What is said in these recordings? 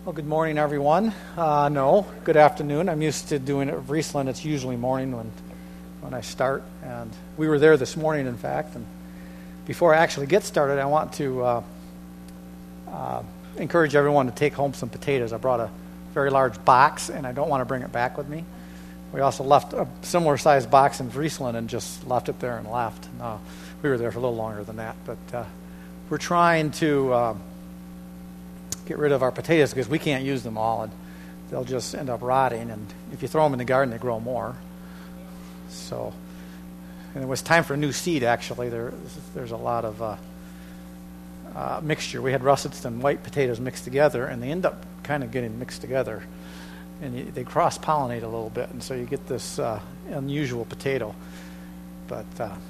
Well, good morning, everyone. No, good afternoon. I'm used to doing it at Friesland. It's usually morning when I start. And we were there this morning, in fact. And before I actually get started, I want to encourage everyone to take home some potatoes. I brought a very large box, and I don't want to bring it back with me. We also left a similar-sized box in Friesland and just left it there and left. No, we were there for a little longer than that. But we're trying to get rid of our potatoes because we can't use them all, and they'll just end up rotting. And if you throw them in the garden, they grow more. So, and it was time for a new seed. Actually, there's a lot of mixture. We had russets and white potatoes mixed together, and they end up kind of getting mixed together, and they cross-pollinate a little bit, and so you get this unusual potato. But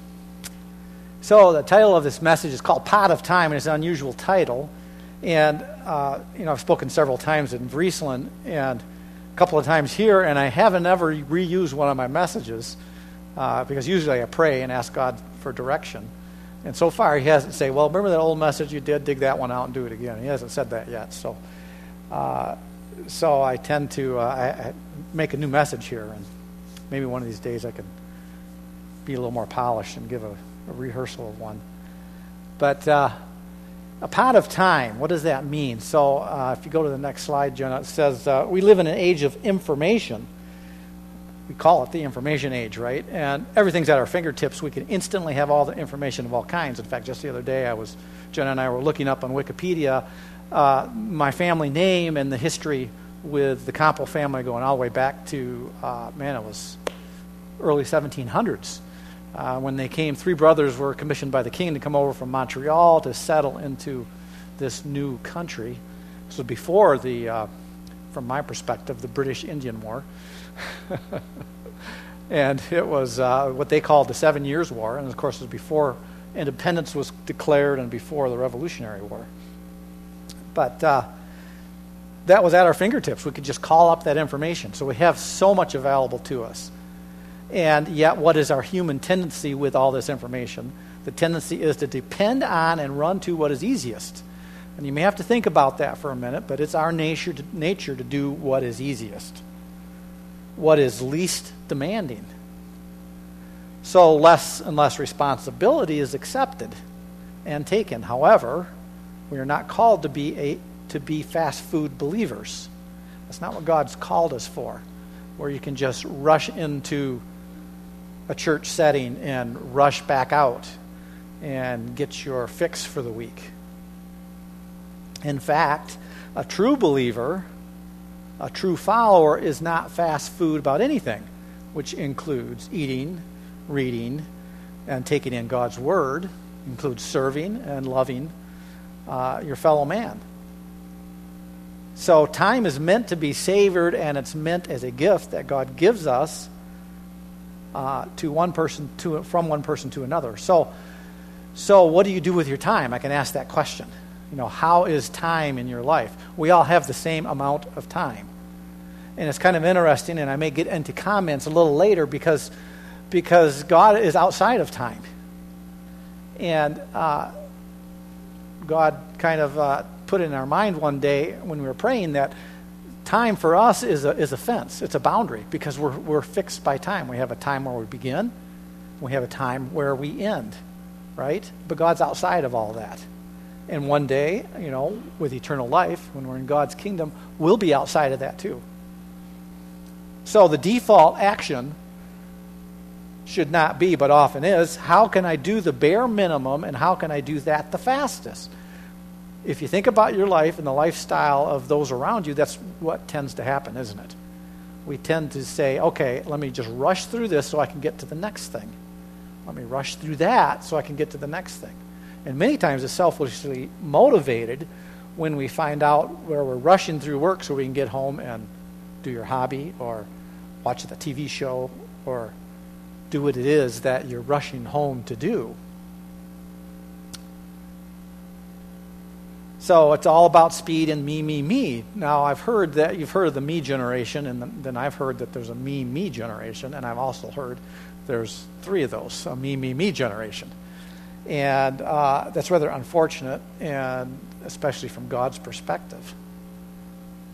so the title of this message is called "Pot of Time," and it's an unusual title. And, I've spoken several times in Friesland and a couple of times here, and I haven't ever reused one of my messages because usually I pray and ask God for direction. And so far he hasn't said, well, remember that old message you did? Dig that one out and do it again. He hasn't said that yet. So I tend to I make a new message here, and maybe one of these days I could be a little more polished and give a rehearsal of one. But a pot of time, what does that mean? So if you go to the next slide, Jenna, it says we live in an age of information. We call it the information age, right? And everything's at our fingertips. We can instantly have all the information of all kinds. In fact, just the other day, Jenna and I were looking up on Wikipedia my family name and the history with the Campbell family going all the way back to, it was early 1700s. When they came, three brothers were commissioned by the king to come over from Montreal to settle into this new country. This was before from my perspective, the British Indian War. And it was what they called the 7 Years' War. And, of course, it was before independence was declared and before the Revolutionary War. But that was at our fingertips. We could just call up that information. So we have so much available to us. And yet, what is our human tendency with all this information? The tendency is to depend on and run to what is easiest. And you may have to think about that for a minute, but it's our nature to do what is easiest, what is least demanding. So less and less responsibility is accepted and taken. However, we are not called to be fast food believers. That's not what God's called us for, where you can just rush into a church setting and rush back out and get your fix for the week. In fact, a true believer, a true follower, is not fast food about anything, which includes eating, reading, and taking in God's Word, includes serving and loving your fellow man. So time is meant to be savored, and it's meant as a gift that God gives us from one person to another. So what do you do with your time? I can ask that question. How is time in your life? We all have the same amount of time. And it's kind of interesting, and I may get into comments a little later because God is outside of time. And God kind of put in our mind one day when we were praying that time for us is a fence. It's a boundary because we're fixed by time. We have a time where we begin. We have a time where we end, right? But God's outside of all that. And one day, with eternal life, when we're in God's kingdom, we'll be outside of that too. So the default action should not be, but often is, how can I do the bare minimum and how can I do that the fastest? If you think about your life and the lifestyle of those around you, that's what tends to happen, isn't it? We tend to say, okay, let me just rush through this so I can get to the next thing. Let me rush through that so I can get to the next thing. And many times it's selfishly motivated when we find out where we're rushing through work so we can get home and do your hobby or watch the TV show or do what it is that you're rushing home to do. So it's all about speed and me. Now, I've heard that you've heard of the me generation, and then I've heard that there's a me generation, and I've also heard there's three of those, a me generation. And that's rather unfortunate, and especially from God's perspective.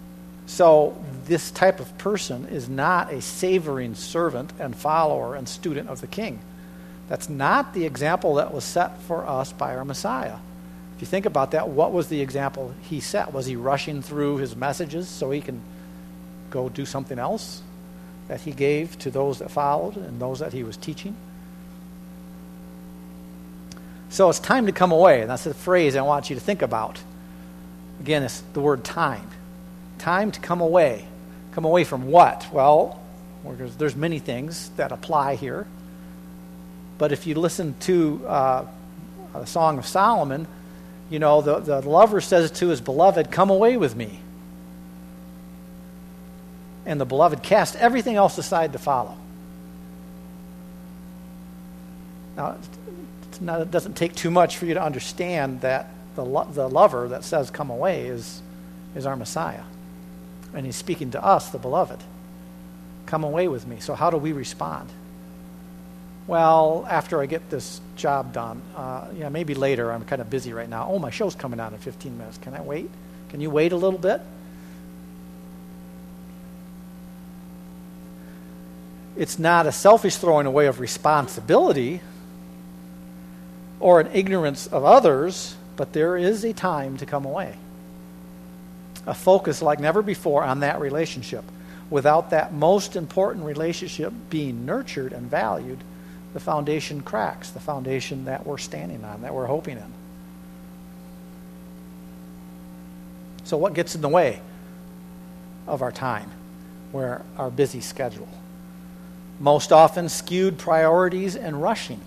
So this type of person is not a savoring servant and follower and student of the king. That's not the example that was set for us by our Messiah. If you think about that, what was the example he set? Was he rushing through his messages so he can go do something else that he gave to those that followed and those that he was teaching? So it's time to come away. And that's the phrase I want you to think about. Again, it's the word time. Time to come away. Come away from what? Well, there's many things that apply here. But if you listen to the Song of Solomon, the lover says to his beloved, come away with me. And the beloved cast everything else aside to follow. Now, it doesn't take too much for you to understand that the lover that says come away is our Messiah. And he's speaking to us, the beloved. Come away with me. So how do we respond? Well, after I get this job done, maybe later. I'm kind of busy right now. Oh, my show's coming out in 15 minutes. Can I wait? Can you wait a little bit? It's not a selfish throwing away of responsibility or an ignorance of others, but there is a time to come away. A focus like never before on that relationship. Without that most important relationship being nurtured and valued, the foundation cracks, the foundation that we're standing on, that we're hoping in. So what gets in the way of our time, our busy schedule? Most often skewed priorities and rushing.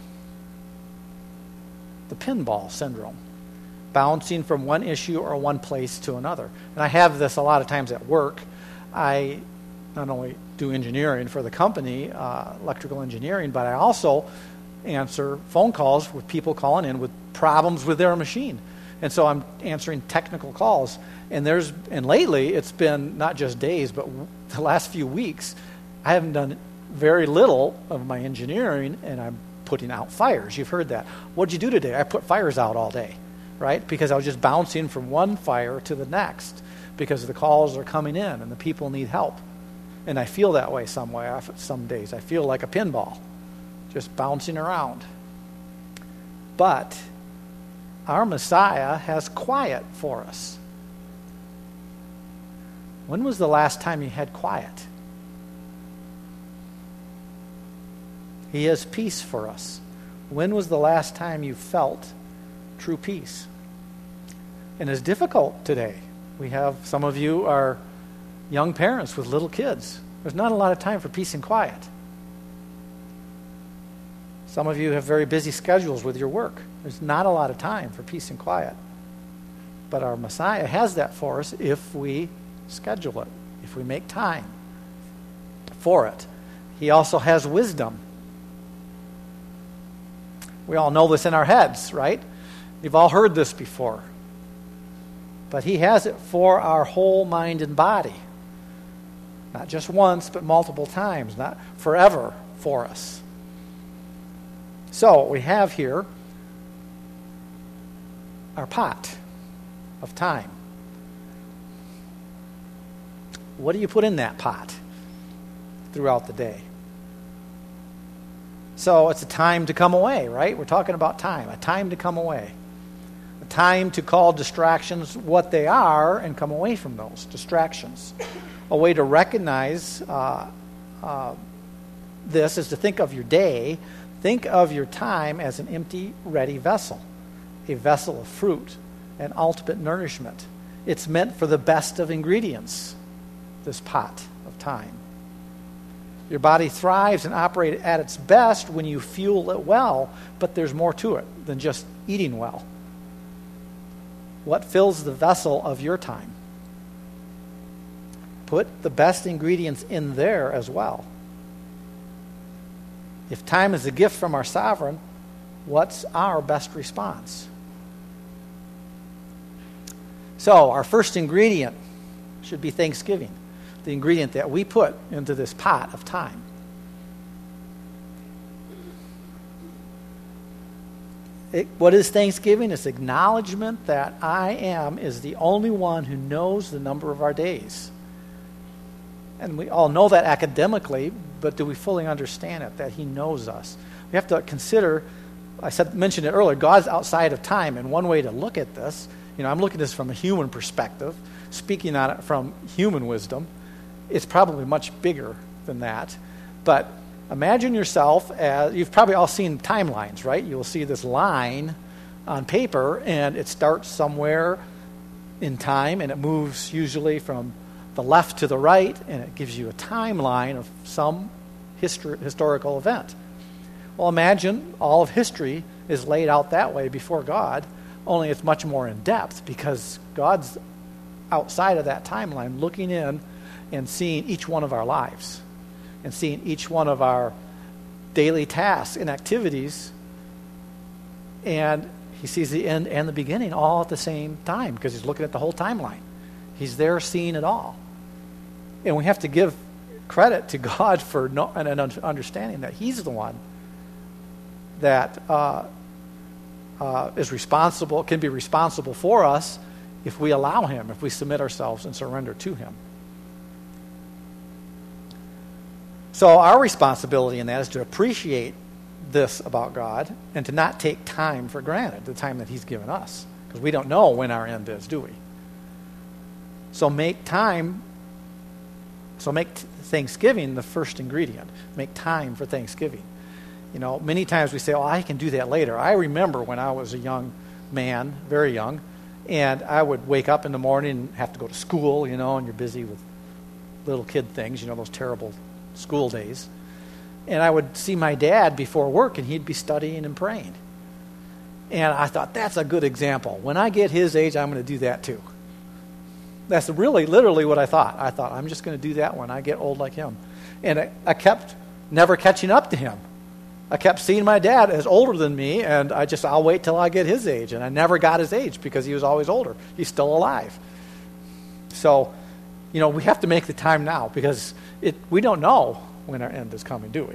The pinball syndrome. Bouncing from one issue or one place to another. And I have this a lot of times at work. I not only do engineering for the company, electrical engineering, but I also answer phone calls with people calling in with problems with their machine. And so I'm answering technical calls. And lately, it's been not just days, but the last few weeks, I haven't done very little of my engineering, and I'm putting out fires. You've heard that. What'd you do today? I put fires out all day. Right? Because I was just bouncing from one fire to the next because the calls are coming in and the people need help. And I feel that way some days. I feel like a pinball, just bouncing around. But our Messiah has quiet for us. When was the last time you had quiet? He has peace for us. When was the last time you felt true peace? And it's difficult today. Some of you are young parents with little kids. There's not a lot of time for peace and quiet. Some of you have very busy schedules with your work. There's not a lot of time for peace and quiet. But our Messiah has that for us if we schedule it, if we make time for it. He also has wisdom. We all know this in our heads, right? You've all heard this before. But he has it for our whole mind and body. Not just once, but multiple times, not forever for us. So we have here our pot of time. What do you put in that pot throughout the day? So it's a time to come away, right? We're talking about time, a time to come away. A time to call distractions what they are and come away from those distractions. A way to recognize this is to think of your day, think of your time as an empty, ready vessel, a vessel of fruit and ultimate nourishment. It's meant for the best of ingredients, this pot of time. Your body thrives and operates at its best when you fuel it well, but there's more to it than just eating well. What fills the vessel of your time? Put the best ingredients in there as well. If time is a gift from our sovereign, what's our best response? So, our first ingredient should be thanksgiving, the ingredient that we put into this pot of time. What is thanksgiving? It's acknowledgement that I am is the only one who knows the number of our days. And we all know that academically, but do we fully understand it, that he knows us? We have to consider, mentioned it earlier, God's outside of time. And one way to look at this, I'm looking at this from a human perspective, speaking on it from human wisdom. It's probably much bigger than that. But imagine yourself as, you've probably all seen timelines, right? You'll see this line on paper, and it starts somewhere in time, and it moves usually from the left to the right, and it gives you a timeline of some historical event. Well, imagine all of history is laid out that way before God, only it's much more in depth because God's outside of that timeline looking in and seeing each one of our lives and seeing each one of our daily tasks and activities, and he sees the end and the beginning all at the same time because he's looking at the whole timeline. He's there seeing it all. And we have to give credit to God for an understanding that he's the one that is responsible, can be responsible for us if we allow him, if we submit ourselves and surrender to him. So our responsibility in that is to appreciate this about God and to not take time for granted, the time that he's given us, because we don't know when our end is, do we? So make Thanksgiving the first ingredient. Make time for Thanksgiving. Many times we say, I can do that later. I remember when I was a young man, very young, and I would wake up in the morning and have to go to school, and you're busy with little kid things, those terrible school days. And I would see my dad before work, and he'd be studying and praying. And I thought, that's a good example. When I get his age, I'm going to do that too. That's really, literally what I thought. I thought, I'm just going to do that when I get old like him. And I kept never catching up to him. I kept seeing my dad as older than me, and I'll wait till I get his age. And I never got his age because he was always older. He's still alive. So, we have to make the time now because we don't know when our end is coming, do we?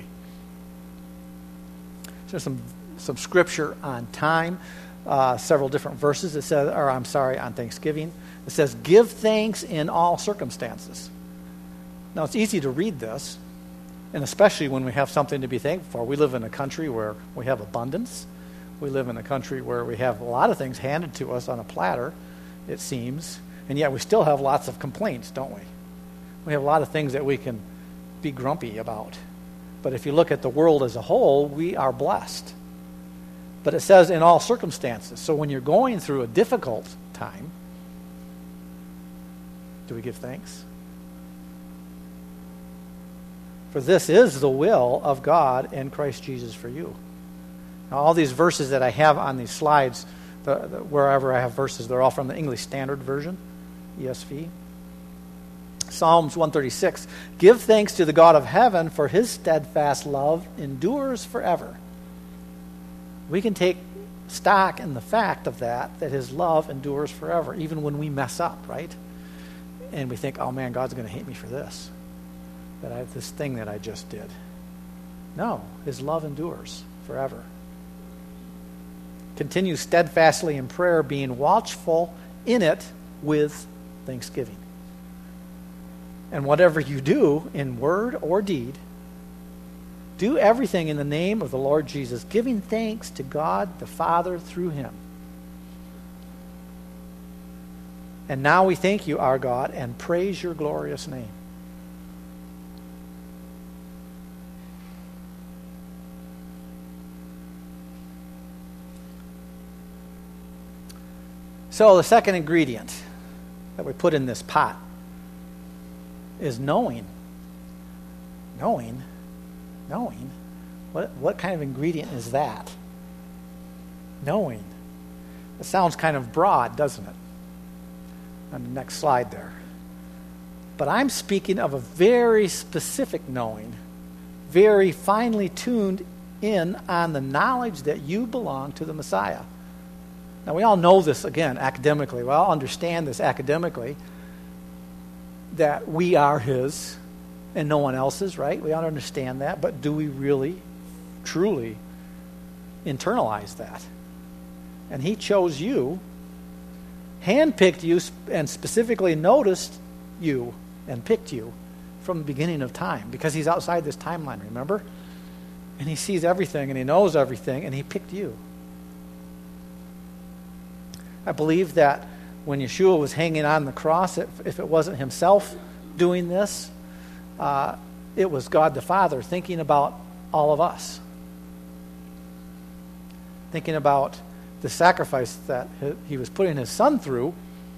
So some scripture on time, several different verses. It says, on Thanksgiving. It says, give thanks in all circumstances. Now, it's easy to read this, and especially when we have something to be thankful for. We live in a country where we have abundance. We live in a country where we have a lot of things handed to us on a platter, it seems, and yet we still have lots of complaints, don't we? We have a lot of things that we can be grumpy about. But if you look at the world as a whole, we are blessed. But it says in all circumstances. So when you're going through a difficult time, do we give thanks? For this is the will of God in Christ Jesus for you. Now, all these verses that I have on these slides, wherever I have verses, they're all from the English Standard Version, ESV. Psalms 136, give thanks to the God of heaven, for his steadfast love endures forever. We can take stock in the fact of that his love endures forever, even when we mess up, right? And we think, oh man, God's going to hate me for this. This thing that I just did. No, his love endures forever. Continue steadfastly in prayer, being watchful in it with thanksgiving. And whatever you do in word or deed, do everything in the name of the Lord Jesus, giving thanks to God the Father through him. And now we thank you, our God, and praise your glorious name. So the second ingredient that we put in this pot is knowing. Knowing? What kind of ingredient is that? Knowing. It sounds kind of broad, doesn't it? On the next slide there. But I'm speaking of a very specific knowing, very finely tuned in on the knowledge that you belong to the Messiah. Now, we all know this, again, academically. We all understand this academically, that we are his and no one else's, right? We all understand that, but do we really, truly internalize that? And he chose you, handpicked you, and specifically noticed you and picked you from the beginning of time because he's outside this timeline, remember? And he sees everything and he knows everything and he picked you. I believe that when Yeshua was hanging on the cross, if it wasn't himself doing this, it was God the Father thinking about all of us. Thinking about the sacrifice that he was putting his son through,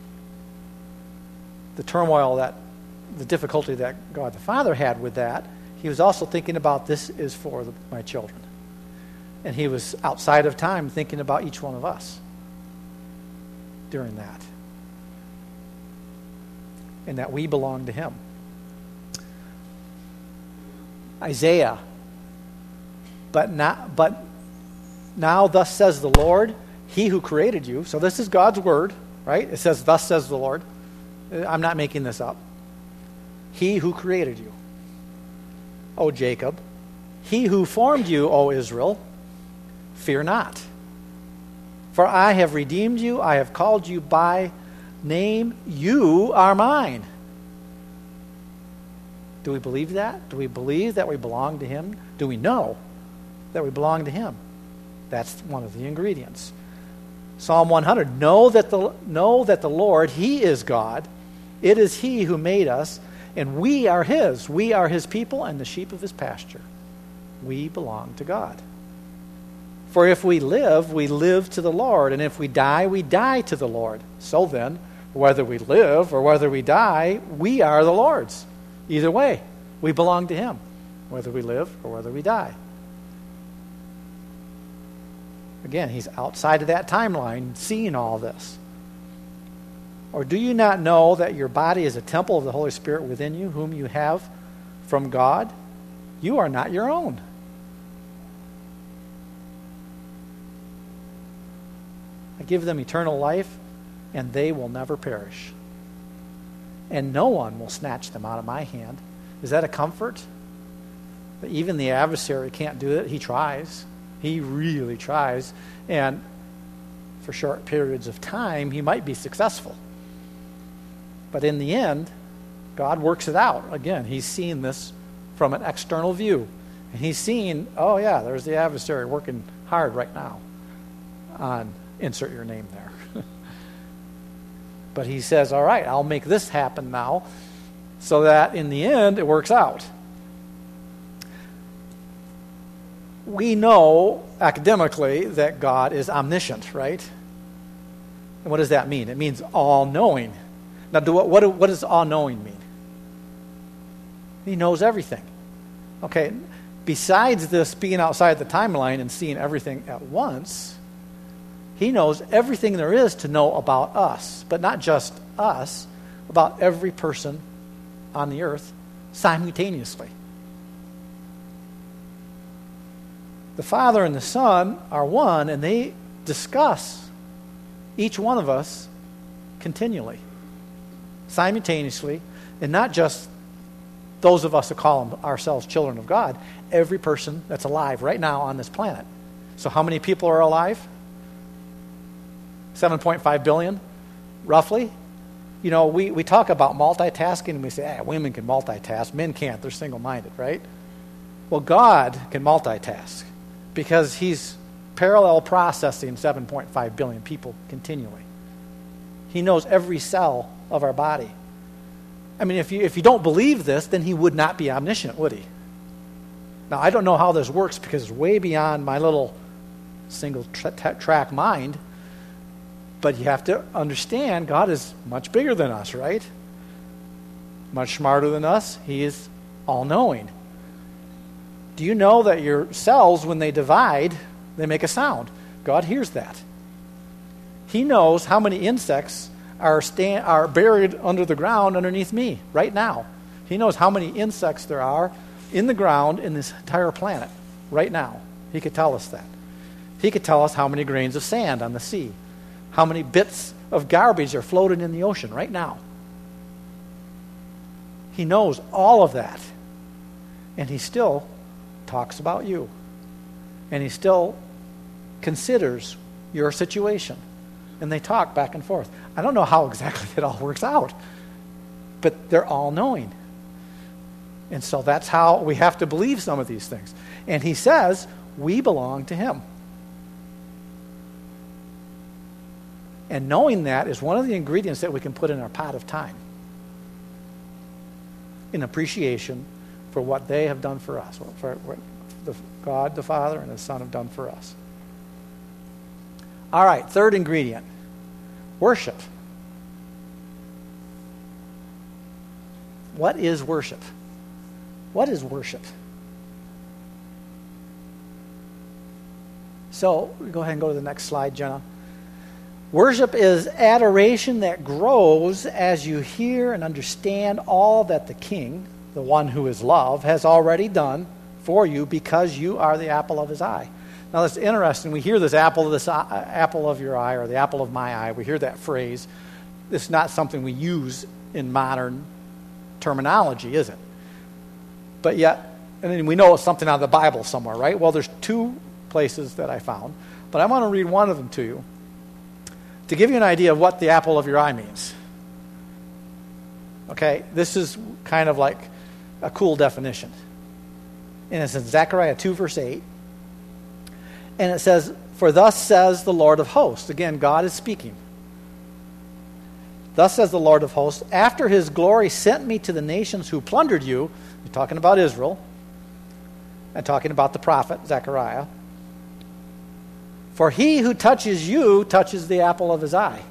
the turmoil, the difficulty that God the Father had with that. He was also thinking about this is for my children. And he was outside of time thinking about each one of us during that. And that we belong to him. Isaiah, but now thus says the Lord, he who created you. So this is God's word, right? It says, thus says the Lord. I'm not making this up. He who created you, O Jacob. He who formed you, O Israel. Fear not. For I have redeemed you. I have called you by name. You are mine. Do we believe that? Do we believe that we belong to him? Do we know that we belong to him? That's one of the ingredients. Psalm 100, know that the Lord, he is God. It is he who made us, and we are his. We are his people and the sheep of his pasture. We belong to God. For if we live to the Lord, and if we die to the Lord. So then, whether we live or whether we die, we are the Lord's. Either way, we belong to him, whether we live or whether we die. Again, he's outside of that timeline, seeing all this. Or do you not know that your body is a temple of the Holy Spirit within you, whom you have from God? You are not your own. I give them eternal life, and they will never perish. And no one will snatch them out of my hand. Is that a comfort? But even the adversary can't do it. He tries. He really tries. And for short periods of time, he might be successful. But in the end, God works it out. Again, he's seeing this from an external view. And he's seeing, oh yeah, there's the adversary working hard right now on insert your name there. But he says, all right, I'll make this happen now so that in the end it works out. We know academically that God is omniscient, right? And what does that mean? It means all-knowing. Now, what does all-knowing mean? He knows everything. Okay, besides this being outside the timeline and seeing everything at once, he knows everything there is to know about us, but not just us, about every person on the earth simultaneously. The Father and the Son are one, and they discuss each one of us continually, simultaneously, and not just those of us who call ourselves children of God, every person that's alive right now on this planet. So how many people are alive? 7.5 billion, roughly. You know, we talk about multitasking, and we say, women can multitask. Men can't. They're single-minded, right? Well, God can multitask because he's parallel processing 7.5 billion people continually. He knows every cell of our body. I mean, if you don't believe this, then he would not be omniscient, would he? Now, I don't know how this works because it's way beyond my little single-track mind. But you have to understand God is much bigger than us, right? Much smarter than us. He is all-knowing. Do you know that your cells, when they divide, they make a sound? God hears that. He knows how many insects are buried under the ground underneath me right now. He knows how many insects there are in the ground in this entire planet right now. He could tell us that. He could tell us how many grains of sand on the sea. How many bits of garbage are floating in the ocean right now? He knows all of that. And he still talks about you. And he still considers your situation. And they talk back and forth. I don't know how exactly it all works out. But they're all knowing. And so that's how we have to believe some of these things. And he says, we belong to him. And knowing that is one of the ingredients that we can put in our pot of time, in appreciation for what they have done for us, for what God the Father and the Son have done for us. All right, third ingredient, worship. What is worship? What is worship? So, go ahead and go to the next slide, Jenna. Worship is adoration that grows as you hear and understand all that the King, the one who is love, has already done for you because you are the apple of his eye. Now that's interesting. We hear this apple of your eye or the apple of my eye. We hear that phrase. It's not something we use in modern terminology, is it? But yet, and then we know it's something out of the Bible somewhere, right? Well, there's two places that I found, but I want to read one of them to you to give you an idea of what the apple of your eye means. Okay, this is kind of like a cool definition. And it's in Zechariah 2, verse 8. And it says, for thus says the Lord of hosts. Again, God is speaking. Thus says the Lord of hosts, after his glory sent me to the nations who plundered you, you're talking about Israel, and talking about the prophet Zechariah, for he who touches you touches the apple of his eye.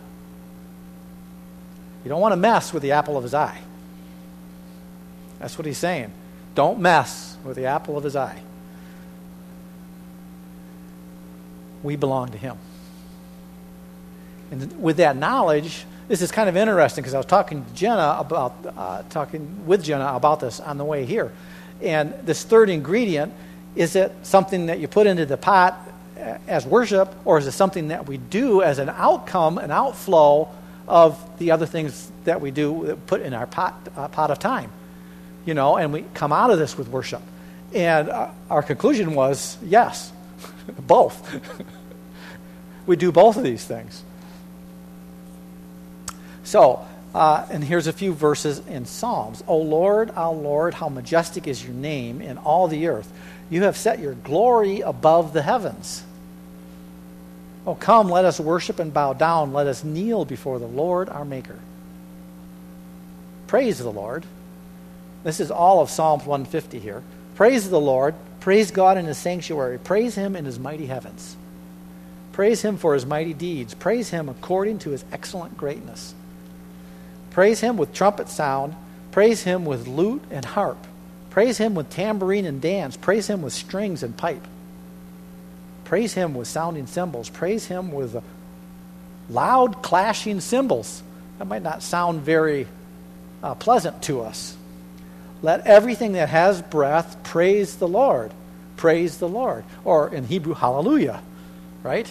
You don't want to mess with the apple of his eye. That's what he's saying. Don't mess with the apple of his eye. We belong to him. And with that knowledge, this is kind of interesting because I was talking with Jenna about this on the way here. And this third ingredient, is it something that you put into the pot as worship, or is it something that we do as an outcome, an outflow of the other things that we do, that put in our pot of time? You know, and we come out of this with worship. And our conclusion was, yes, both. We do both of these things. So, and here's a few verses in Psalms. O Lord, how majestic is your name in all the earth. You have set your glory above the heavens. Oh, come, let us worship and bow down. Let us kneel before the Lord our Maker. Praise the Lord. This is all of Psalms 150 here. Praise the Lord. Praise God in his sanctuary. Praise him in his mighty heavens. Praise him for his mighty deeds. Praise him according to his excellent greatness. Praise him with trumpet sound. Praise him with lute and harp. Praise him with tambourine and dance. Praise him with strings and pipe. Praise him with sounding cymbals. Praise him with loud clashing cymbals. That might not sound very pleasant to us. Let everything that has breath praise the Lord. Praise the Lord. Or in Hebrew, hallelujah. Right?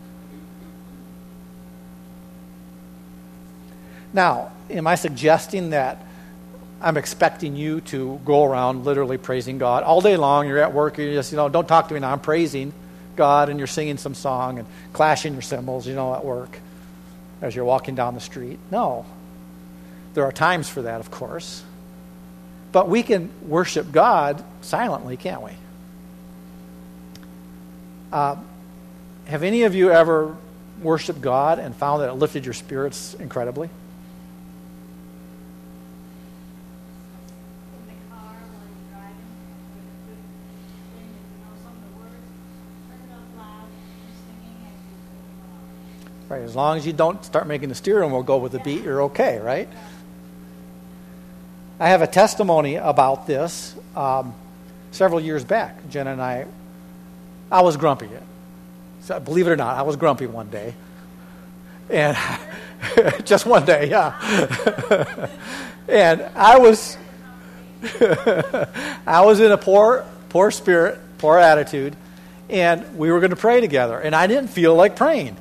Now, am I suggesting that I'm expecting you to go around literally praising God all day long? You're at work, you just, don't talk to me now. I'm praising God, and you're singing some song and clashing your cymbals, at work as you're walking down the street. No. There are times for that, of course. But we can worship God silently, can't we? Have any of you ever worshiped God and found that it lifted your spirits incredibly? In the car while you're driving, with thing, some of the words, turn it up loud, and singing as you go along. Right, as long as you don't start making the steering wheel go with the beat, you're okay, right? Yeah. I have a testimony about this. Several years back, Jen and I was grumpy. So, believe it or not, I was grumpy one day. And just one day, yeah. And I was in a poor spirit, poor attitude, and we were going to pray together. And I didn't feel like praying,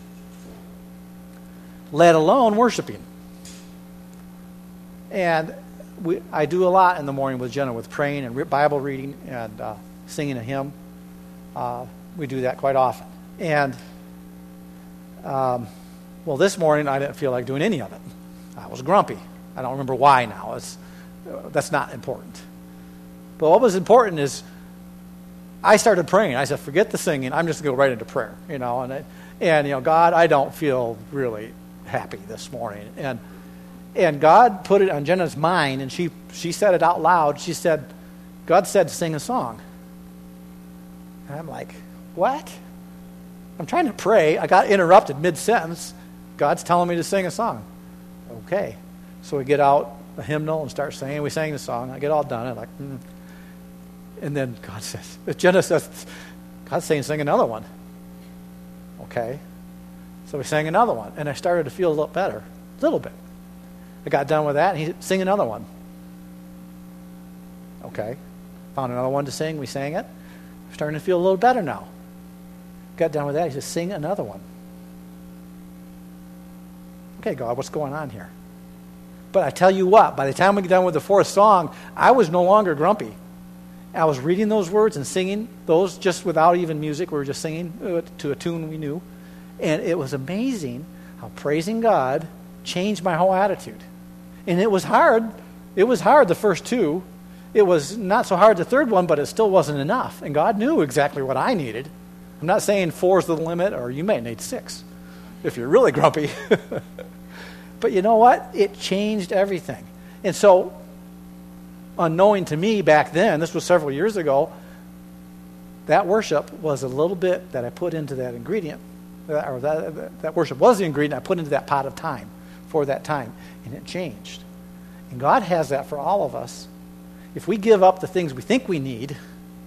let alone worshiping. And I do a lot in the morning with Jenna, with praying and Bible reading and singing a hymn. We do that quite often. And, this morning I didn't feel like doing any of it. I was grumpy. I don't remember why now. That's not important. But what was important is I started praying. I said, forget the singing. I'm just going to go right into prayer, And God, I don't feel really happy this morning. And God put it on Jenna's mind, and she said it out loud. She said, God said to sing a song. And I'm like, what? I'm trying to pray. I got interrupted mid-sentence. God's telling me to sing a song. Okay. So we get out a hymnal and start singing. We sang the song. I get all done. I'm like, And then Jenna says, God's saying sing another one. Okay. So we sang another one. And I started to feel a little better. A little bit. I got done with that, and he said, sing another one. Okay. Found another one to sing. We sang it. Starting to feel a little better now. Got done with that. He said, sing another one. Okay, God, what's going on here? But I tell you what, by the time we get done with the fourth song, I was no longer grumpy. I was reading those words and singing those just without even music. We were just singing to a tune we knew. And it was amazing how praising God changed my whole attitude. And it was hard. It was hard the first two. It was not so hard the third one, but it still wasn't enough. And God knew exactly what I needed. I'm not saying 4 is the limit, or you may need 6 if you're really grumpy. But you know what? It changed everything. And so, unknowing to me back then, this was several years ago, that worship was a little bit that I put into that ingredient, or that worship was the ingredient I put into that pot of time for that time, and it changed. And God has that for all of us. If we give up the things we think we need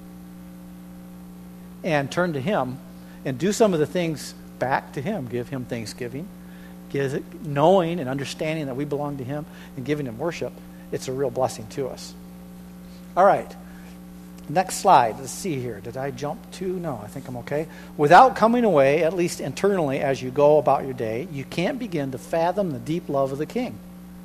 and turn to Him and do some of the things back to Him, give Him thanksgiving, knowing and understanding that we belong to Him and giving Him worship, it's a real blessing to us. All right. Next slide. Let's see here. Did I jump to? No, I think I'm okay. Without coming away, at least internally, as you go about your day, you can't begin to fathom the deep love of the King.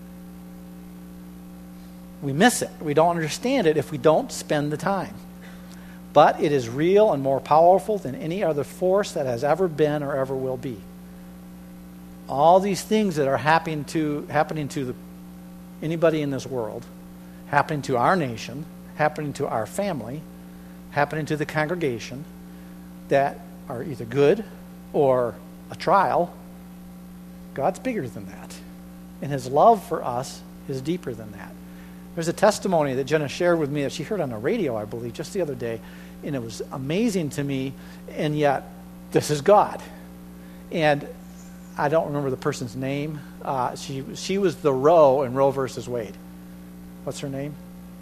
We miss it. We don't understand it if we don't spend the time. But it is real and more powerful than any other force that has ever been or ever will be. All these things that are happening to anybody in this world, happening to our nation, happening to our family, happening to the congregation, that are either good or a trial, God's bigger than that. And His love for us is deeper than that. There's a testimony that Jenna shared with me that she heard on the radio, I believe, just the other day, and it was amazing to me, and yet this is God. And I don't remember the person's name. She was the Roe in Roe versus Wade. What's her name?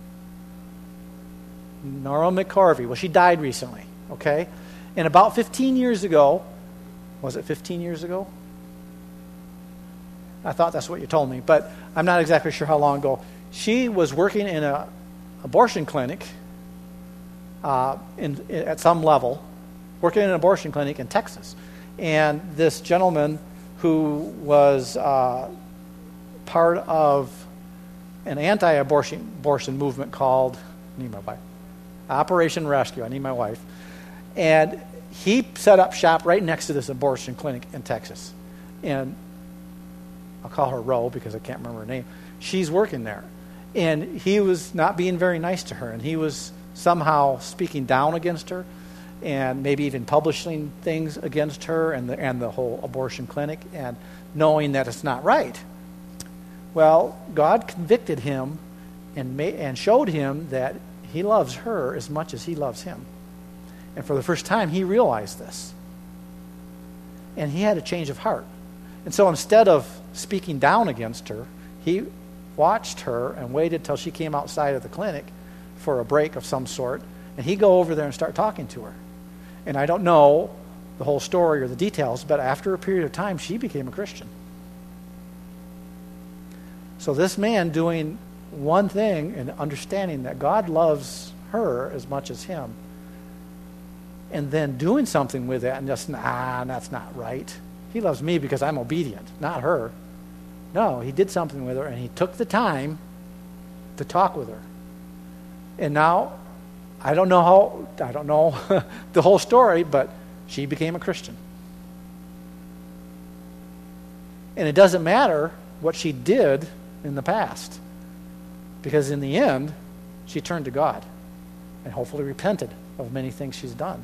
Nora McCarvey. Well, she died recently, okay? And about 15 years ago, was it 15 years ago? I thought that's what you told me, but I'm not exactly sure how long ago. She was working in an abortion clinic at some level, working in an abortion clinic in Texas. And this gentleman who was part of an anti-abortion movement called, I need my wife, Operation Rescue, I need my wife. And he set up shop right next to this abortion clinic in Texas. And I'll call her Ro because I can't remember her name. She's working there. And he was not being very nice to her. And he was somehow speaking down against her and maybe even publishing things against her and the whole abortion clinic, and knowing that it's not right. Well, God convicted him and showed him that He loves her as much as he loves him. And for the first time, he realized this. And he had a change of heart. And so instead of speaking down against her, he watched her and waited till she came outside of the clinic for a break of some sort, and he'd go over there and start talking to her. And I don't know the whole story or the details, but after a period of time, she became a Christian. So this man doing one thing and understanding that God loves her as much as him, and then doing something with that and just, that's not right. He loves me because I'm obedient, not her. No, he did something with her, and he took the time to talk with her. And now, I don't know the whole story, but she became a Christian. And it doesn't matter what she did in the past, because in the end, she turned to God. and hopefully repented of many things she's done.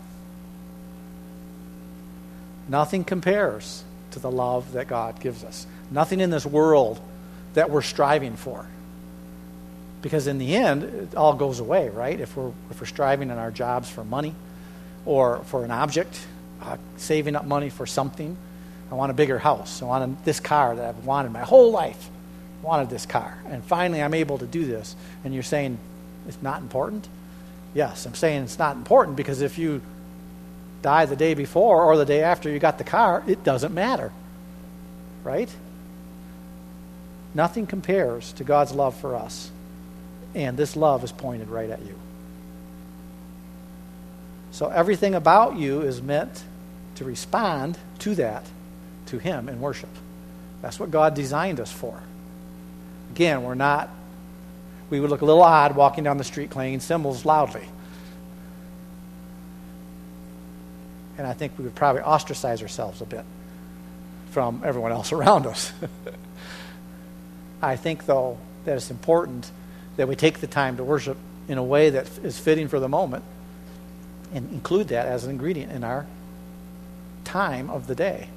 Nothing compares to the love that God gives us. Nothing in this world that we're striving for. Because in the end, it all goes away, right? If we're striving in our jobs for money or for an object, saving up money for something. I want a bigger house. I want this car that I've wanted my whole life. I wanted this car. And finally I'm able to do this. And you're saying it's not important? Yes, I'm saying it's not important because if you die the day before or the day after you got the car, it doesn't matter. Right? Nothing compares to God's love for us. And this love is pointed right at you. So everything about you is meant to respond to that, to Him in worship. That's what God designed us for. Again, we would look a little odd walking down the street clanging cymbals loudly. And I think we would probably ostracize ourselves a bit from everyone else around us. I think, though, that it's important that we take the time to worship in a way that is fitting for the moment and include that as an ingredient in our time of the day.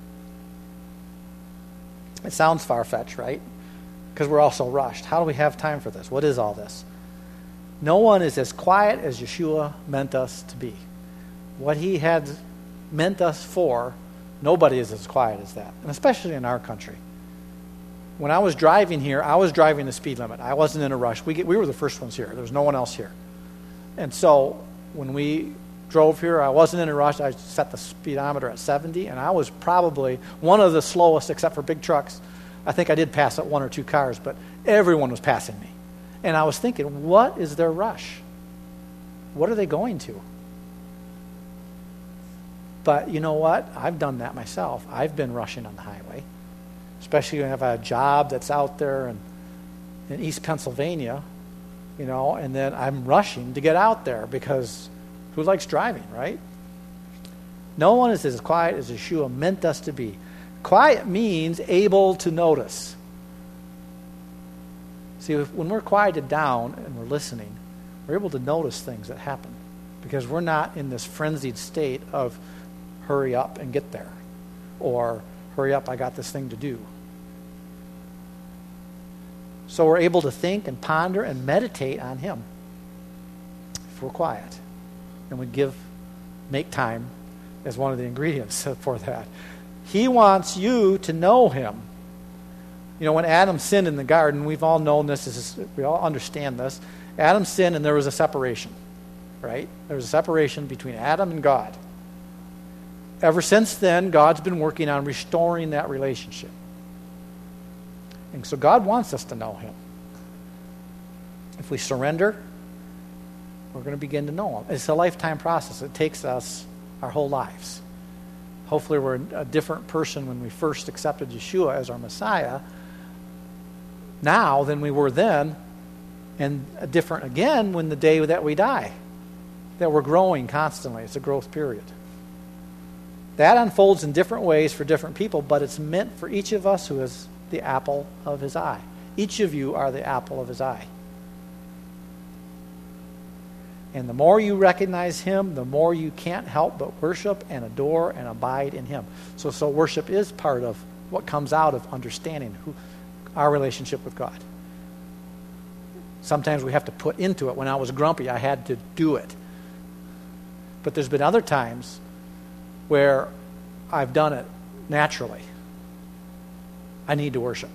It sounds far-fetched, right? Because we're all so rushed. How do we have time for this? What is all this? No one is as quiet as Yeshua meant us to be. What He had meant us for, nobody is as quiet as that, and especially in our country. When I was driving here, I was driving the speed limit. I wasn't in a rush. We were the first ones here. There was no one else here. And so when we drove here, I wasn't in a rush. I set the speedometer at 70, and I was probably one of the slowest except for big trucks. I think I did pass up one or two cars, but everyone was passing me. And I was thinking, what is their rush? What are they going to? But you know what? I've done that myself. I've been rushing on the highway. Especially when I have a job that's out there in East Pennsylvania, and then I'm rushing to get out there because who likes driving, right? No one is as quiet as Yeshua meant us to be. Quiet means able to notice. See, when we're quieted down and we're listening, we're able to notice things that happen because we're not in this frenzied state of hurry up and get there or hurry up, I got this thing to do. So we're able to think and ponder and meditate on Him if we're quiet. And we make time as one of the ingredients for that. He wants you to know Him. When Adam sinned in the garden, we've all known this, we all understand this. Adam sinned and there was a separation, right? There was a separation between Adam and God. Ever since then, God's been working on restoring that relationship. And so God wants us to know Him. If we surrender, we're going to begin to know Him. It's a lifetime process. It takes us our whole lives. Hopefully we're a different person when we first accepted Yeshua as our Messiah now than we were then, and different again when the day that we die. That we're growing constantly. It's a growth period. That unfolds in different ways for different people, but it's meant for each of us who is the apple of His eye. Each of you are the apple of His eye. And the more you recognize Him, the more you can't help but worship and adore and abide in Him. So worship is part of what comes out of understanding our relationship with God. Sometimes we have to put into it. When I was grumpy, I had to do it. But there's been other times where I've done it naturally. I need to worship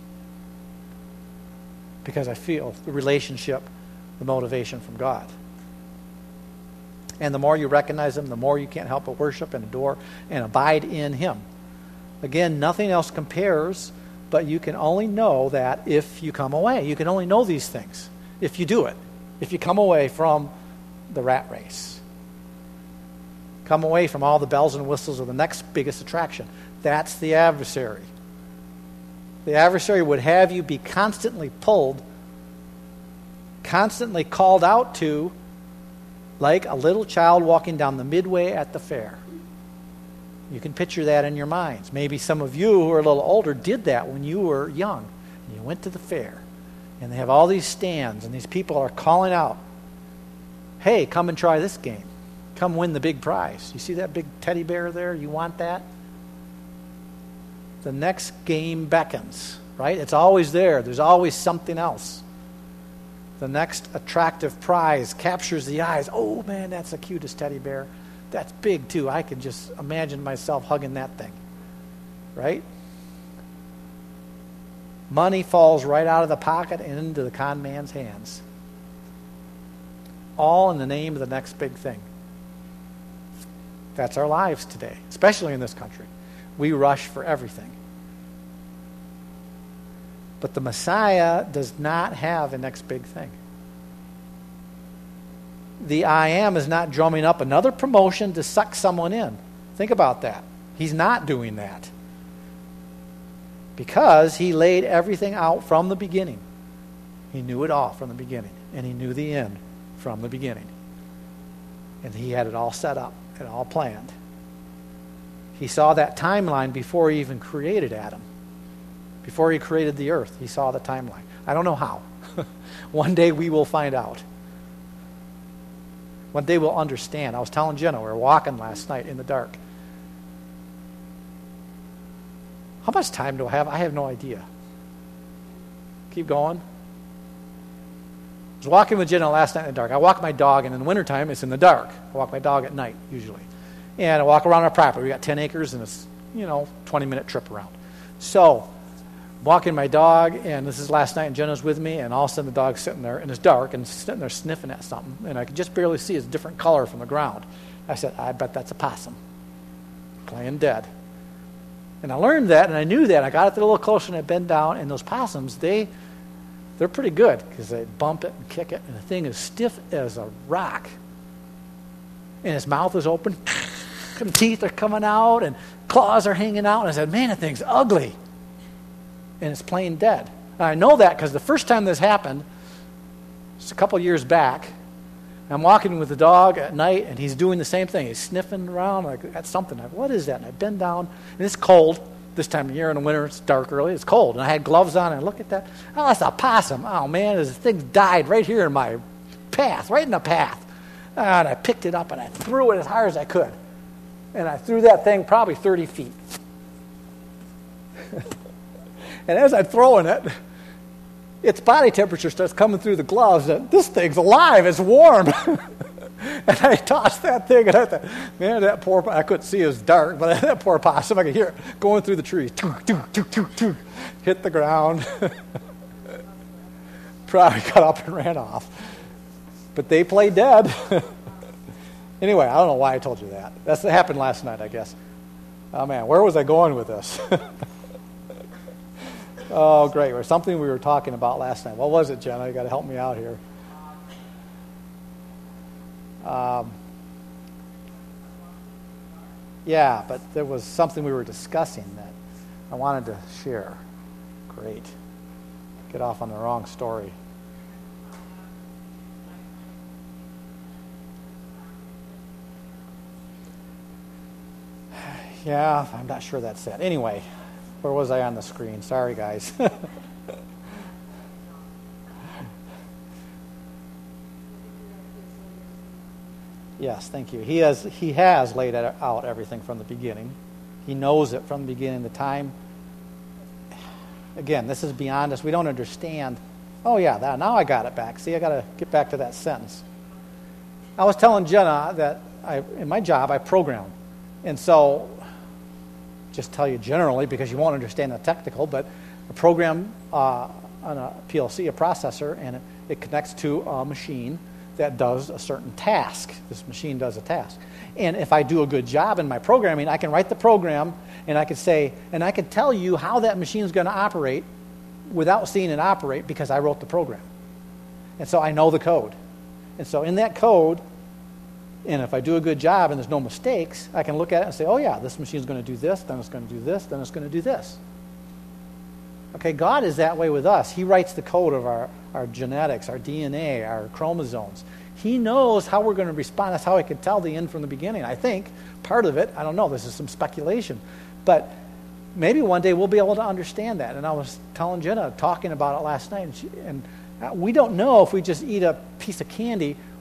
because I feel the relationship, the motivation from God. And the more you recognize Him, the more you can't help but worship and adore and abide in Him. Again, nothing else compares, but you can only know that if you come away. You can only know these things if you do it, if you come away from the rat race. Come away from all the bells and whistles of the next biggest attraction. That's the adversary. The adversary would have you be constantly pulled, constantly called out to, like a little child walking down the midway at the fair. You can picture that in your minds. Maybe some of you who are a little older did that when you were young. You went to the fair, and they have all these stands, and these people are calling out, Hey, come and try this game. Come win the big prize. You see that big teddy bear there? You want that? The next game beckons, right? It's always there. There's always something else. The next attractive prize captures the eyes. Oh, man, that's the cutest teddy bear. That's big, too. I can just imagine myself hugging that thing, right? Money falls right out of the pocket and into the con man's hands. All in the name of the next big thing. That's our lives today, especially in this country. We rush for everything. But the Messiah does not have a next big thing. The I am is not drumming up another promotion to suck someone in. Think about that. He's not doing that. Because he laid everything out from the beginning. He knew it all from the beginning. And he knew the end from the beginning. And he had it all set up and all planned. He saw that timeline before he even created Adam. Before he created the earth, he saw the timeline. I don't know how. One day we will find out. One day we'll understand. I was telling Jenna, we were walking last night in the dark. How much time do I have? I have no idea. Keep going. I was walking with Jenna last night in the dark. I walk my dog, and in the wintertime, it's in the dark. I walk my dog at night, usually. And I walk around our property. We got 10 acres, and it's, 20-minute trip around. So, walking my dog, and this is last night, and Jenna's with me, and all of a sudden the dog's sitting there, and it's dark, and sitting there sniffing at something, and I could just barely see it's a different color from the ground. I said, I bet that's a possum. Playing dead. And I learned that, and I knew that. I got it a little closer, and I bent down, and those possums, they're pretty good, because they bump it and kick it, and the thing is stiff as a rock. And his mouth is open, and teeth are coming out, and claws are hanging out, and I said, man, that thing's ugly. And it's plain dead. And I know that because the first time this happened, just a couple years back, I'm walking with the dog at night, and he's doing the same thing. He's sniffing around like at something. I'm like, what is that? And I bend down, and it's cold this time of year in the winter. It's dark early. It's cold. And I had gloves on, and I look at that. Oh, that's a possum. Oh, man, this thing died right here in my path, right in the path. And I picked it up, and I threw it as hard as I could. And I threw that thing probably 30 feet. And as I'm throwing it, its body temperature starts coming through the gloves. And this thing's alive. It's warm. And I tossed that thing, and I thought, man, that poor, I couldn't see, it was dark, but that poor possum, I could hear it going through the trees. Hit the ground. Probably got up and ran off. But they play dead. Anyway, I don't know why I told you that. That happened last night, I guess. Oh, man, where was I going with this? Oh, great. It was something we were talking about last night. What was it, Jenna? You got to help me out here. Yeah, but there was something we were discussing that I wanted to share. Great. Get off on the wrong story. Yeah, I'm not sure that's it. Anyway, where was I on the screen? Sorry, guys. Yes, thank you. He has laid out everything from the beginning. He knows it from the beginning. The time, again, this is beyond us. We don't understand. Oh, yeah, now I got it back. See, I got to get back to that sentence. I was telling Jenna that in my job, I program. And so, just tell you generally, because you won't understand the technical, but a program on a PLC, a processor, and it connects to a machine that does a certain task. This machine does a task. And if I do a good job in my programming, I can write the program, and I could say, and I could tell you how that machine is going to operate without seeing it operate because I wrote the program. And so I know the code. And so in that code, and if I do a good job and there's no mistakes, I can look at it and say, oh yeah, this machine is going to do this, then it's going to do this, then it's going to do this. Okay, God is that way with us. He writes the code of our genetics, our DNA, our chromosomes. He knows how we're going to respond. That's how I could tell the end from the beginning. I think part of it, I don't know, this is some speculation, but maybe one day we'll be able to understand that. And I was telling Jenna, talking about it last night, and we don't know if we just eat a piece of candy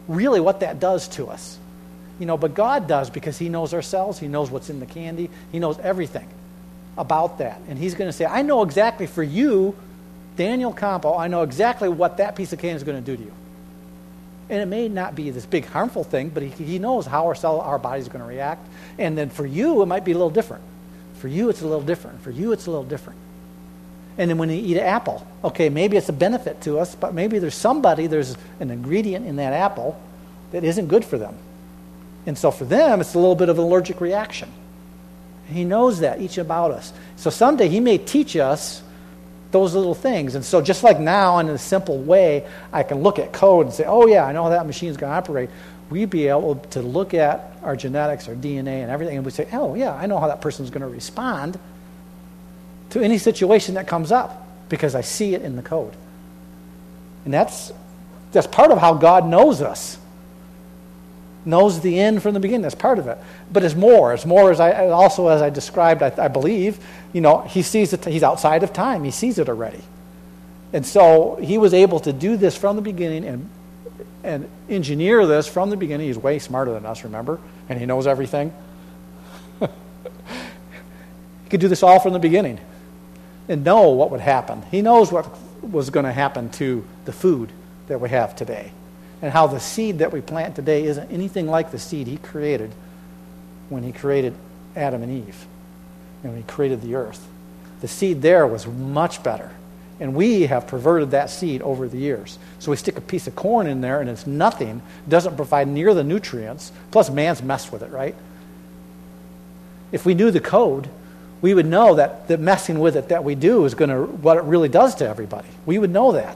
really what that does to us. But God does, because he knows our cells. He knows what's in the candy. He knows everything about that. And he's going to say, I know exactly for you, Daniel Campo, I know exactly what that piece of candy is going to do to you. And it may not be this big harmful thing, but he knows how our body's going to react. And then for you, it might be a little different. For you, it's a little different. For you, it's a little different. And then when you eat an apple, okay, maybe it's a benefit to us, but maybe there's an ingredient in that apple that isn't good for them. And so for them, it's a little bit of an allergic reaction. He knows that, each about us. So someday he may teach us those little things. And so just like now, in a simple way, I can look at code and say, oh yeah, I know how that machine's going to operate. We'd be able to look at our genetics, our DNA, and everything, and we say, oh yeah, I know how that person's going to respond to any situation that comes up, because I see it in the code. And that's part of how God knows us. Knows the end from the beginning. That's part of it. But it's more. It's more, as I described, I believe, he sees it. He's outside of time. He sees it already. And so he was able to do this from the beginning and engineer this from the beginning. He's way smarter than us, remember? And he knows everything. He could do this all from the beginning and know what would happen. He knows what was going to happen to the food that we have today, and how the seed that we plant today isn't anything like the seed he created when he created Adam and Eve, and when he created the earth. The seed there was much better, and we have perverted that seed over the years. So we stick a piece of corn in there, and it's nothing, doesn't provide near the nutrients, plus man's messed with it, right? If we knew the code, we would know that the messing with it that we do is what it really does to everybody. We would know that.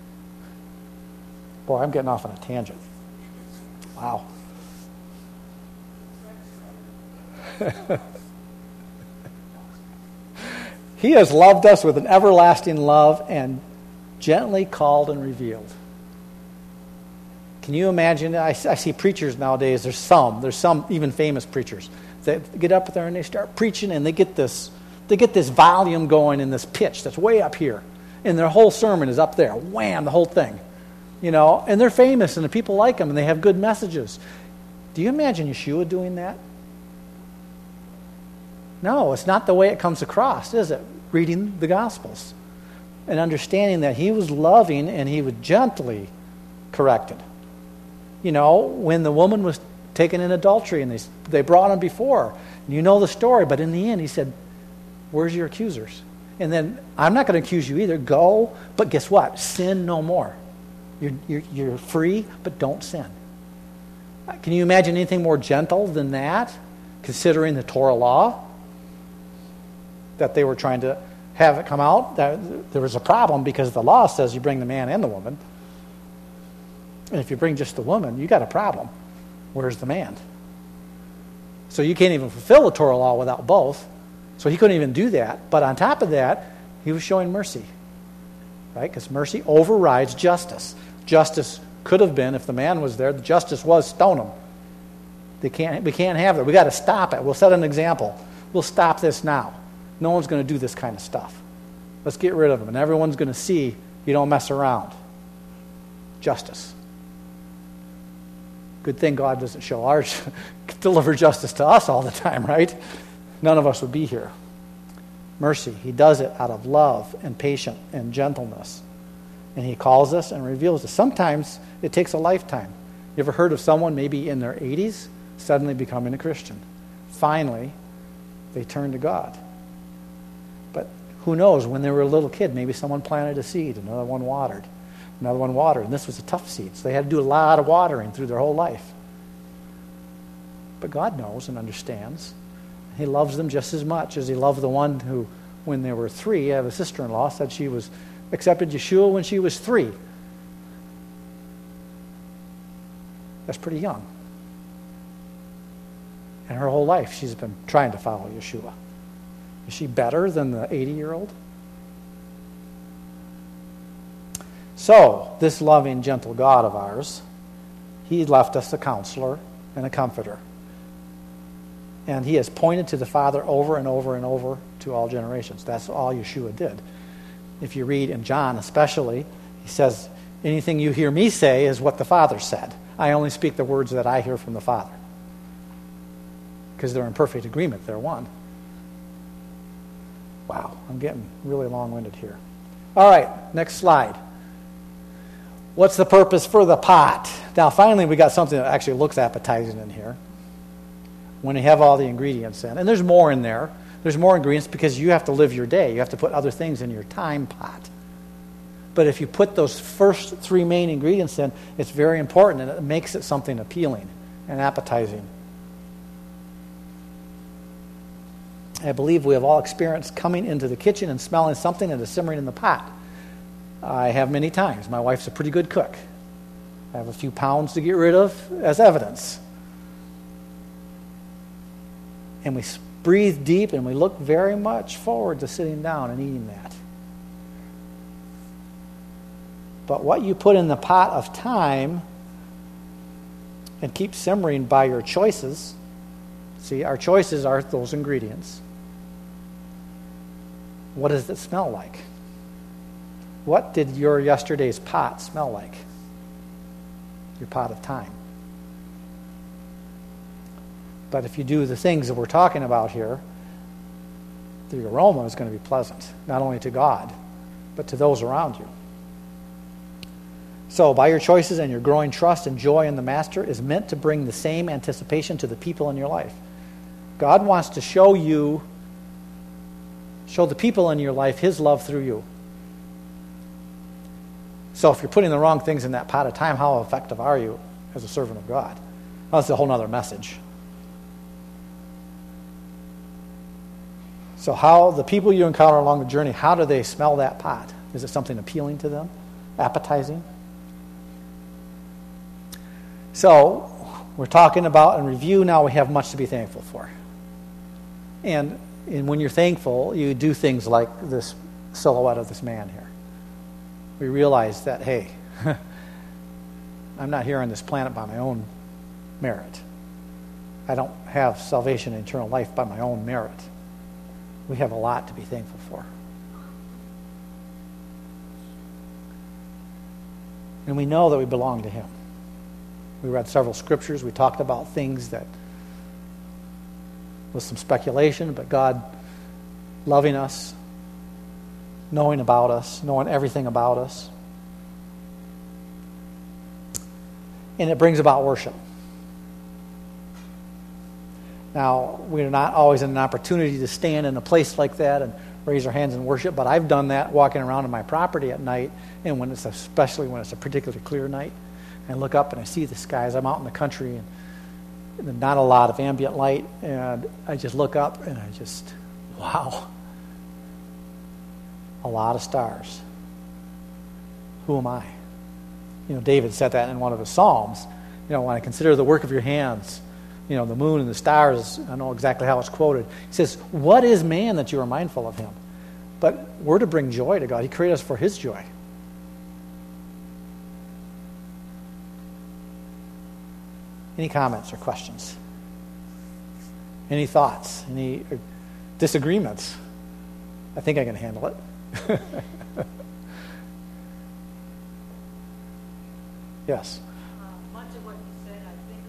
Boy, I'm getting off on a tangent. Wow. He has loved us with an everlasting love and gently called and revealed. Can you imagine? I see preachers nowadays, there's some even famous preachers that get up there and they start preaching, and they get this volume going in this pitch that's way up here. And their whole sermon is up there. Wham, the whole thing. And they're famous, and the people like them, and they have good messages. Do you imagine Yeshua doing that? No, it's not the way it comes across, is it? Reading the Gospels and understanding that he was loving and he was gently corrected. When the woman was taken in adultery and they brought him before, you know the story, but in the end he said, where's your accusers? And then, I'm not going to accuse you either. Go, but guess what? Sin no more. You're free, but don't sin. Can you imagine anything more gentle than that, considering the Torah law that they were trying to have it come out? There was a problem because the law says you bring the man and the woman. And if you bring just the woman, you got a problem. Where's the man? So you can't even fulfill the Torah law without both. So he couldn't even do that. But on top of that, he was showing mercy. Right? Because mercy overrides justice. Justice could have been, if the man was there, the justice was stone him. We can't have that. We got to stop it. We'll set an example. We'll stop this now. No one's going to do this kind of stuff. Let's get rid of them. And everyone's going to see you don't mess around. Justice. Good thing God doesn't deliver justice to us all the time, right? None of us would be here. Mercy. He does it out of love and patience and gentleness. And he calls us and reveals us. Sometimes it takes a lifetime. You ever heard of someone maybe in their 80s suddenly becoming a Christian? Finally, they turn to God. But who knows, when they were a little kid, maybe someone planted a seed, another one watered, and this was a tough seed. So they had to do a lot of watering through their whole life. But God knows and understands. He loves them just as much as he loved the one who, when they were 3, I have a sister-in-law, said she accepted Yeshua when she was 3. That's pretty young. And her whole life she's been trying to follow Yeshua. Is she better than the 80-year-old? So, this loving, gentle God of ours, he left us a counselor and a comforter. And he has pointed to the Father over and over and over to all generations. That's all Yeshua did. If you read in John especially, he says, anything you hear me say is what the Father said. I only speak the words that I hear from the Father. Because they're in perfect agreement. They're one. Wow, I'm getting really long-winded here. All right, next slide. What's the purpose for the pot? Now, finally, we got something that actually looks appetizing in here. When you have all the ingredients in. And there's more in there. There's more ingredients because you have to live your day. You have to put other things in your time pot. But if you put those first three main ingredients in, it's very important, and it makes it something appealing and appetizing. I believe we have all experienced coming into the kitchen and smelling something that is simmering in the pot. I have many times. My wife's a pretty good cook. I have a few pounds to get rid of as evidence. And we breathe deep, and we look very much forward to sitting down and eating that. But what you put in the pot of time and keep simmering by your choices, see, our choices are those ingredients. What does it smell like? What did your yesterday's pot smell like? Your pot of time. But if you do the things that we're talking about here, the aroma is going to be pleasant, not only to God, but to those around you. So, by your choices and your growing trust and joy in the Master is meant to bring the same anticipation to the people in your life. God wants to show the people in your life His love through you. So if you're putting the wrong things in that pot of time, how effective are you as a servant of God? Well, that's a whole other message. So how the people you encounter along the journey, how do they smell that pot? Is it something appealing to them? Appetizing? So we're talking about in review now. We have much to be thankful for. And when you're thankful, you do things like this silhouette of this man here. We realize that, hey, I'm not here on this planet by my own merit. I don't have salvation and eternal life by my own merit. We have a lot to be thankful for. And we know that we belong to Him. We read several scriptures. We talked about things that was some speculation, but God loving us, knowing about us, knowing everything about us. And it brings about worship. Now, we're not always in an opportunity to stand in a place like that and raise our hands in worship, but I've done that walking around on my property at night, and especially when it's a particularly clear night, and look up and I see the skies. I'm out in the country and not a lot of ambient light, and I just look up and wow. A lot of stars. Who am I? David said that in one of his Psalms. When I consider the work of your hands, the moon and the stars, I know exactly how it's quoted. He says, what is man that you are mindful of him? But we're to bring joy to God. He created us for His joy. Any comments or questions? Any thoughts? Any disagreements? I think I can handle it. Yes. Much of what you said, I think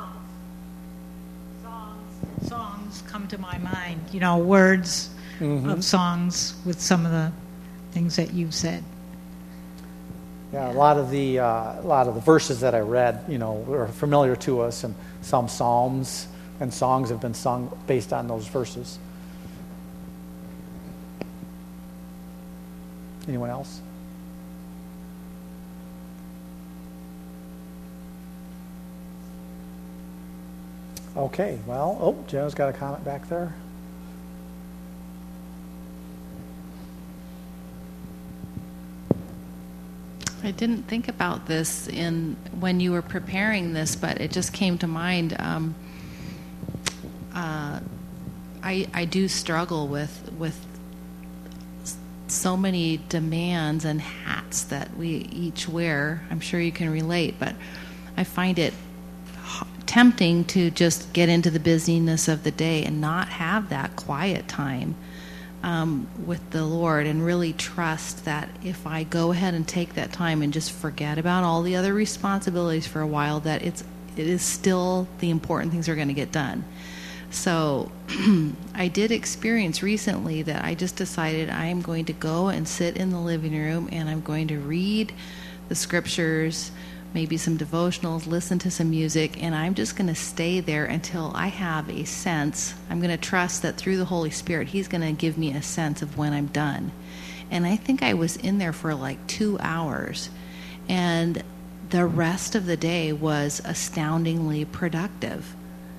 of songs. Songs come to my mind. Words of songs with some of the things that you said. Yeah, a lot of the verses that I read, are familiar to us, and some psalms and songs have been sung based on those verses. Anyone else? Okay, well, Joe's got a comment back there. I didn't think about this when you were preparing this, but it just came to mind. I do struggle with so many demands and hats that we each wear. I'm sure you can relate, but I find it tempting to just get into the busyness of the day and not have that quiet time with the Lord and really trust that if I go ahead and take that time and just forget about all the other responsibilities for a while, that it is still the important things are going to get done. So I did experience recently that I just decided I am going to go and sit in the living room and I'm going to read the scriptures, maybe some devotionals, listen to some music, and I'm just going to stay there until I have a sense. I'm going to trust that through the Holy Spirit, He's going to give me a sense of when I'm done. And I think I was in there for like 2 hours, and the rest of the day was astoundingly productive.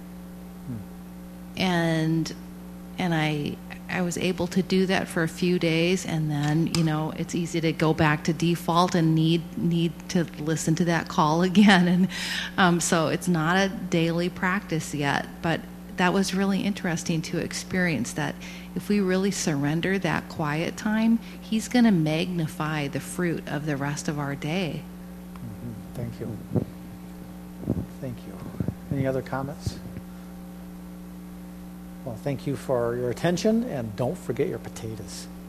And I was able to do that for a few days, and then, it's easy to go back to default and need to listen to that call again. And so it's not a daily practice yet, but that was really interesting to experience that if we really surrender that quiet time, He's going to magnify the fruit of the rest of our day. Mm-hmm. Thank you. Thank you. Any other comments? Well, thank you for your attention, and don't forget your potatoes.